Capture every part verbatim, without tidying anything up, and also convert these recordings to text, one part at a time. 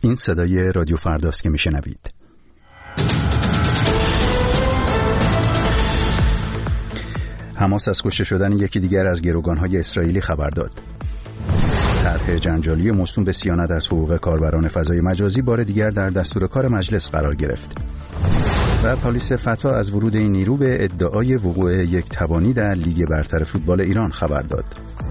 این صدای رادیو فرداست که میشنوید. حماس از کشته شدن یکی دیگر از گروگان‌های اسرائیلی خبر داد. طرح جنجالی موسوم به صیانت از حقوق کاربران فضای مجازی بار دیگر در دستور کار مجلس قرار گرفت. و پلیس فتا از ورود این نیرو به ادعای وقوع یک تبانی در لیگ برتر فوتبال ایران خبر داد.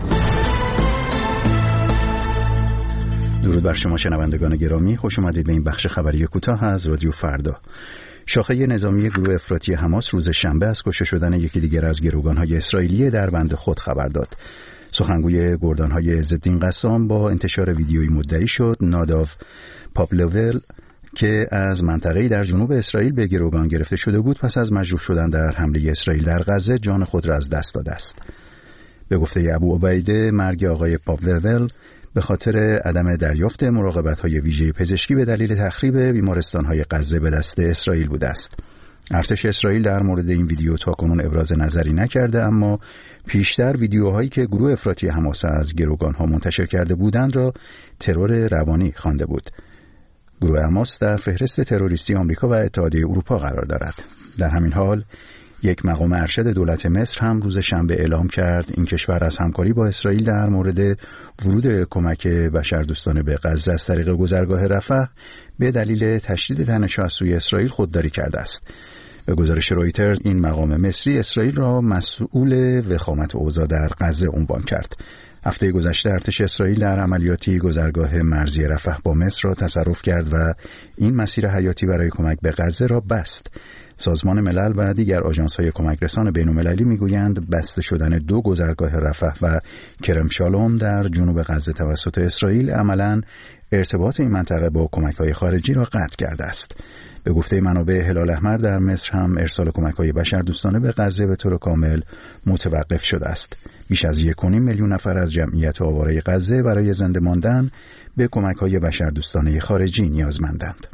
درود بر شما شنوندگان گرامی، خوش آمدید به این بخش خبری کوتاه از رادیو فردا. شاخه نظامی گروه افراطی حماس روز شنبه از کشته شدن یکی دیگر از گروگان‌های اسرائیلی در بند خود خبر داد. سخنگوی گردان‌های عزالدین قسام با انتشار ویدیویی مدعی شد ناداو پاپلوول که از منطقه‌ای در جنوب اسرائیل به گروگان گرفته شده بود پس از مجروح شدن در حمله اسرائیل در غزه جان خود را از دست داده است. به گفته ابو عبیده مرگ آقای پاپلوول به خاطر عدم دریافت مراقبت‌های ویژه پزشکی به دلیل تخریب بیمارستان‌های غزه به دست اسرائیل بوده است. ارتش اسرائیل در مورد این ویدیو تاکنون ابراز نظری نکرده، اما پیشتر ویدیوهایی که گروه افراطی حماس از گروگان‌ها منتشر کرده بودند را ترور روانی خوانده بود. گروه حماس در فهرست تروریستی آمریکا و اتحادیه اروپا قرار دارد. در همین حال یک مقام ارشد دولت مصر هم روز شنبه اعلام کرد این کشور از همکاری با اسرائیل در مورد ورود کمک بشردوستانه به غزه از طریق گذرگاه رفح به دلیل تشدید تنش از سوی اسرائیل خودداری کرده است. به گزارش رویترز این مقام مصری اسرائیل را مسئول وخامت اوضاع در غزه عنوان کرد. هفته گذشته ارتش اسرائیل در عملیاتی گذرگاه مرزی رفح با مصر را تصرف کرد و این مسیر حیاتی برای کمک به غزه را بست. سازمان ملل و دیگر آژانس‌های کمک رسان بین‌المللی می‌گویند بسته شدن دو گذرگاه رفح و کرم شالوم در جنوب غزه توسط اسرائیل عملاً ارتباط این منطقه با کمک‌های خارجی را قطع کرده است. به گفته منابع هلال احمر در مصر هم ارسال کمک‌های بشردوستانه به غزه به طور کامل متوقف شده است. بیش از یک و نیم میلیون نفر از جمعیت آواره غزه برای زنده ماندن به کمک‌های بشردوستانه خارجی نیازمندند.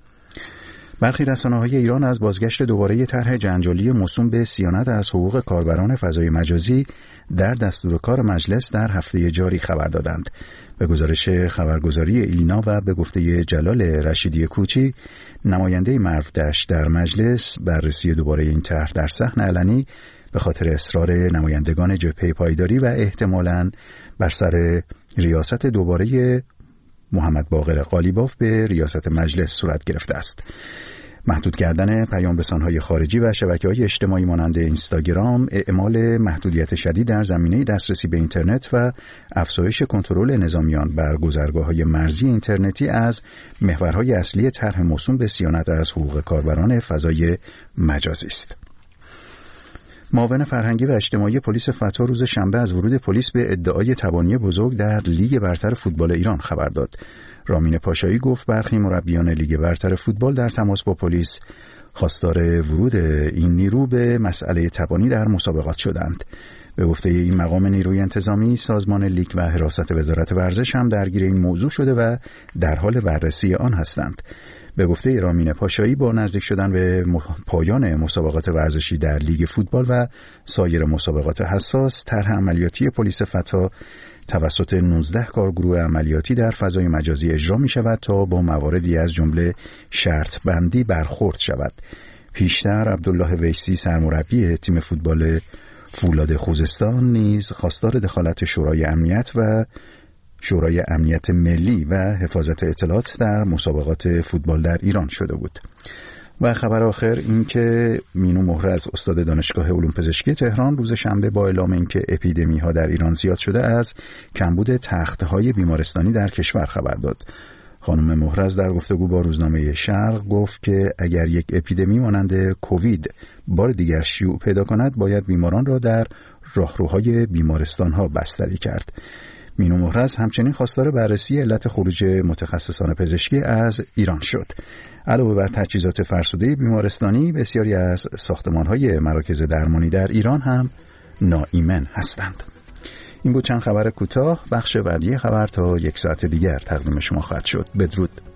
برخی رسانه‌های ایران از بازگشت دوباره طرح جنجالی موسوم به صیانت از حقوق کاربران فضای مجازی در دستور کار مجلس در هفته جاری خبر دادند. به گزارش خبرگزاری ایلنا و به گفته جلال رشیدی کوچی، نماینده مرودشت در مجلس، بررسی دوباره این طرح در صحن علنی به خاطر اصرار نمایندگان جبهه پایداری و احتمالاً بر سر ریاست دوباره محمد باقر قالیباف به ریاست مجلس صورت گرفته است. محدود کردن پیام رسان‌های خارجی و شبکه‌های اجتماعی مانند اینستاگرام، اعمال محدودیت شدید در زمینه دسترسی به اینترنت و افزایش کنترل نظامیان بر گذرگاه‌های مرزی اینترنتی از محورهای اصلی طرح موسوم به صیانت از حقوق کاربران فضای مجازی است. معاون فرهنگی و اجتماعی پلیس فتا روز شنبه از ورود پلیس به ادعای تبانی بزرگ در لیگ برتر فوتبال ایران خبر داد. رامین پاشایی گفت برخی مربیان لیگ برتر فوتبال در تماس با پلیس خواستار ورود این نیرو به مسئله تبانی در مسابقات شدند. به گفته این مقام نیروی انتظامی، سازمان لیگ و حراست وزارت ورزش هم درگیر این موضوع شده و در حال بررسی آن هستند. به گفته رامین پاشایی با نزدیک شدن به پایان مسابقات ورزشی در لیگ فوتبال و سایر مسابقات حساس، طرح عملیاتی پلیس فتا توسط نوزده کارگروه عملیاتی در فضای مجازی اجرا می شود تا با مواردی از جمله شرط بندی برخورد شود. پیشتر عبدالله ویسی سرمربی تیم فوتبال فولاد خوزستان نیز خواستار دخالت شورای امنیت و شورای امنیت ملی و حفاظت اطلاعات در مسابقات فوتبال در ایران شده بود. و خبر آخر این که مینو مهرز استاد دانشگاه علوم پزشکی تهران روز شنبه با اعلام اینکه اپیدمی ها در ایران زیاد شده از کمبود تخت‌های بیمارستانی در کشور خبر داد. خانم مهرز در گفتگو با روزنامه شرق گفت که اگر یک اپیدمی مانند کووید بار دیگر شیوع پیدا کند باید بیماران را در راهروهای بیمارستان ها بستری کرد. مینو مهرز همچنین خواستار بررسی علت خروج متخصصان پزشکی از ایران شد. علاوه بر تجهیزات فرسوده بیمارستانی، بسیاری از ساختمان‌های مراکز درمانی در ایران هم ناایمن هستند. این بود چند خبر کوتاه. بخش بعدی خبر تا یک ساعت دیگر تقدیم شما خواهد شد. بدرود.